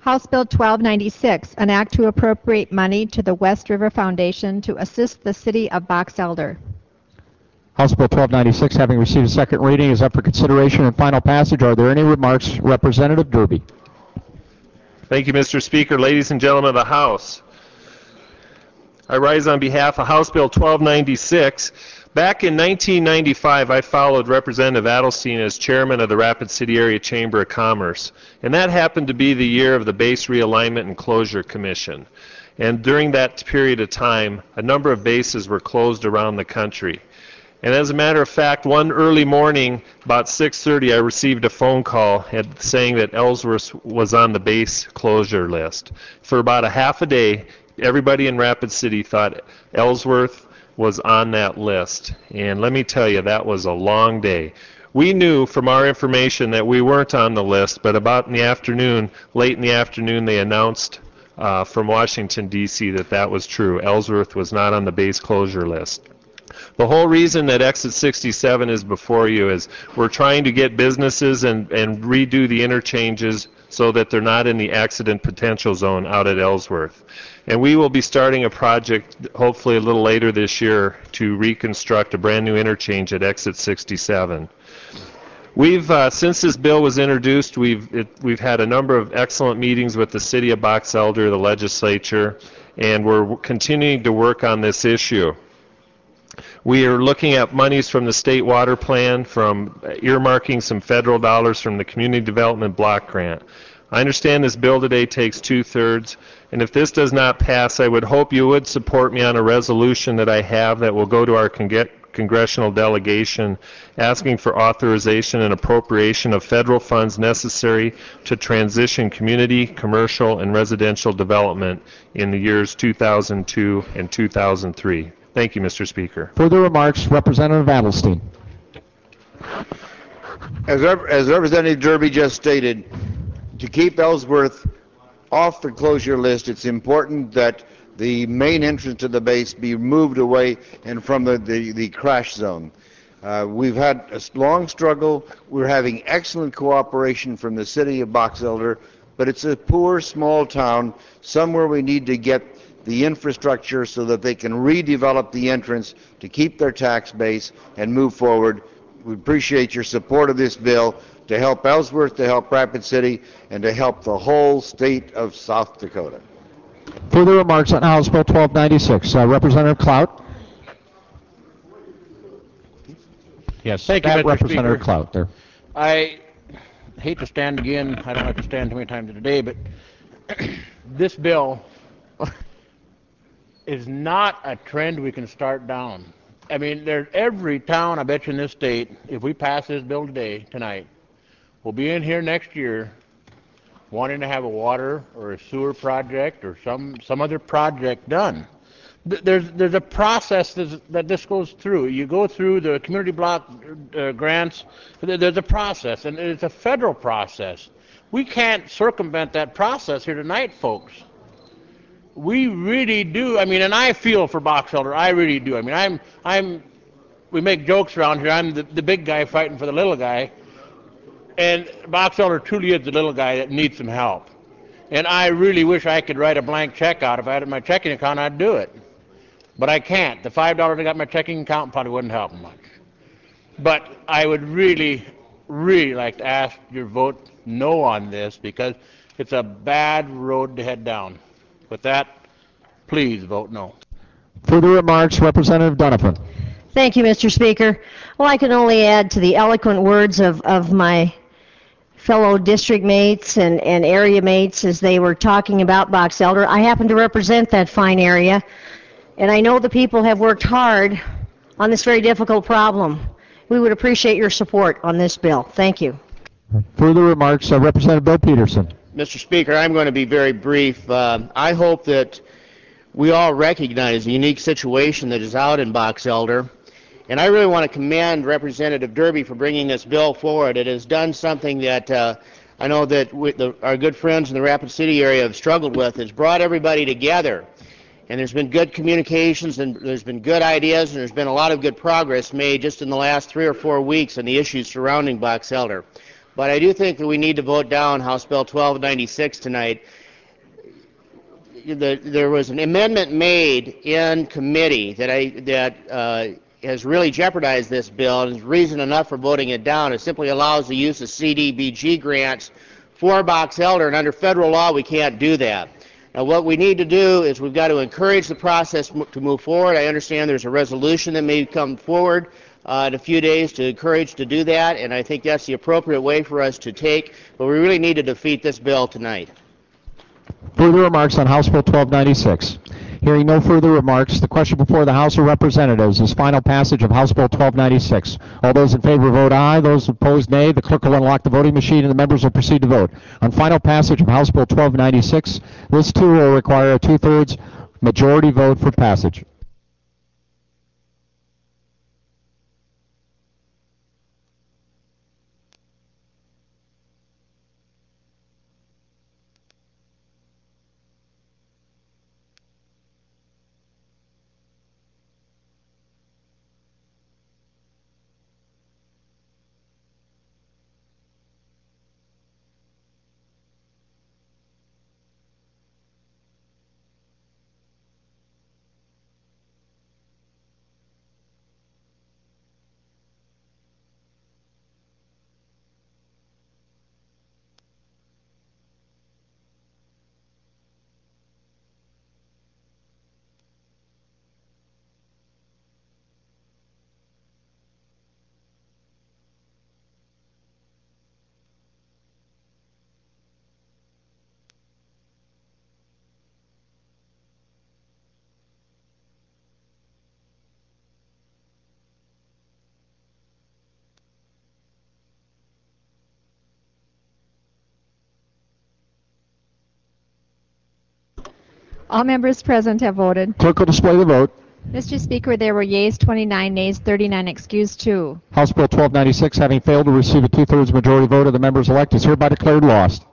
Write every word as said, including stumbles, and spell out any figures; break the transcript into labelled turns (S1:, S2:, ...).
S1: House Bill twelve ninety-six, an act to appropriate money to the West River Foundation to assist the city of Box Elder.
S2: House Bill twelve ninety-six, having received a second reading, is up for consideration and final passage. Are there any remarks? Representative Derby.
S3: Thank you, Mister Speaker. Ladies and gentlemen of the House, I rise on behalf of House Bill twelve ninety-six. Back in nineteen ninety-five, I followed Representative Adelstein as chairman of the Rapid City Area Chamber of Commerce, and that happened to be the year of the Base Realignment and Closure Commission. And during that period of time, a number of bases were closed around the country. And as a matter of fact, one early morning, about six thirty, I received a phone call saying that Ellsworth was on the base closure list. For about a half a day, everybody in Rapid City thought Ellsworth was on that list. And let me tell you, that was a long day. We knew from our information that we weren't on the list, but about in the afternoon, late in the afternoon, they announced uh, from Washington, D C that that was true. Ellsworth was not on the base closure list. The whole reason that Exit sixty-seven is before you is we're trying to get businesses and, and redo the interchanges so that they're not in the accident potential zone out at Ellsworth. And we will be starting a project hopefully a little later this year to reconstruct a brand new interchange at Exit sixty-seven. We've, uh, since this bill was introduced, we've, it, we've had a number of excellent meetings with the City of Box Elder, the legislature, and we're continuing to work on this issue. We are looking at monies from the state water plan, from earmarking some federal dollars from the Community Development Block Grant. I understand this bill today takes two-thirds, and if this does not pass, I would hope you would support me on a resolution that I have that will go to our con- congressional delegation asking for authorization and appropriation of federal funds necessary to transition community, commercial, and residential development in the years two thousand two and two thousand three. Thank you, Mister Speaker.
S2: Further remarks, Representative Adelstein.
S4: As, as Representative Derby just stated, to keep Ellsworth off the closure list, it's important that the main entrance to the base be moved away and from the, the, the crash zone. Uh, we've had a long struggle. We're having excellent cooperation from the city of Box Elder, but it's a poor, small town, somewhere we need to get the infrastructure so that they can redevelop the entrance to keep their tax base and move forward. We appreciate your support of this bill to help Ellsworth, to help Rapid City, and to help the whole state of South Dakota.
S2: Further remarks on House Bill twelve ninety-six. Uh, Representative Clout. Yes,
S5: thank you, Mister
S2: Representative
S5: Speaker.
S2: Clout there.
S5: I hate to stand again. I don't have to stand too many times today, but this bill is not a trend we can start down. I mean, there's every town, I bet you, in this state, if we pass this bill today, tonight, will be in here next year wanting to have a water or a sewer project or some, some other project done. There's, there's a process that this goes through. You go through the community block uh, grants. There's a process, and it's a federal process. We can't circumvent that process here tonight, folks. We really do. I mean, and I feel for Box Elder. I really do. I mean, I'm, I'm. We make jokes around here. I'm the, the big guy fighting for the little guy, and Box Elder truly is the little guy that needs some help. And I really wish I could write a blank check out. If I had it in my checking account, I'd do it. But I can't. The five dollars I got in my checking account probably wouldn't help much. But I would really, really like to ask your vote no on this, because it's a bad road to head down. With that, please vote no.
S2: Further remarks, Representative Donovan.
S6: Thank you, Mister Speaker. Well, I can only add to the eloquent words of, of my fellow district mates and, and area mates as they were talking about Box Elder. I happen to represent that fine area, and I know the people have worked hard on this very difficult problem. We would appreciate your support on this bill. Thank you.
S2: Further remarks, uh, Representative Bill Peterson.
S7: Mister Speaker, I'm going to be very brief. Uh, I hope that we all recognize the unique situation that is out in Box Elder, and I really want to commend Representative Derby for bringing this bill forward. It has done something that uh, I know that we, the, our good friends in the Rapid City area have struggled with. It's brought everybody together, and there's been good communications, and there's been good ideas, and there's been a lot of good progress made just in the last three or four weeks on the issues surrounding Box Elder. but I do think that we need to vote down House Bill twelve ninety-six tonight. The, there was an amendment made in committee that I that uh, has really jeopardized this bill, and is reason enough for voting it down. It simply allows the use of C D B G grants for Box Elder, and under federal law we can't do that. Now what we need to do is we've got to encourage the process to move forward. I understand there's a resolution that may come forward uh, in a few days to encourage to do that, and I think that's the appropriate way for us to take, but we really need to defeat this bill tonight.
S2: Further remarks on House Bill twelve ninety-six? Hearing no further remarks, the question before the House of Representatives is final passage of House Bill twelve ninety-six. All those in favor vote aye. Those opposed, nay. The clerk will unlock the voting machine and the members will proceed to vote. On final passage of House Bill twelve ninety-six, this too will require a two-thirds majority vote for passage.
S1: All members present have voted.
S2: Clerk will display the vote.
S1: Mister Speaker, there were yeas twenty-nine, nays thirty-nine, excused two.
S2: House Bill twelve ninety-six, having failed to receive a two-thirds majority vote of the members elect, is hereby declared lost.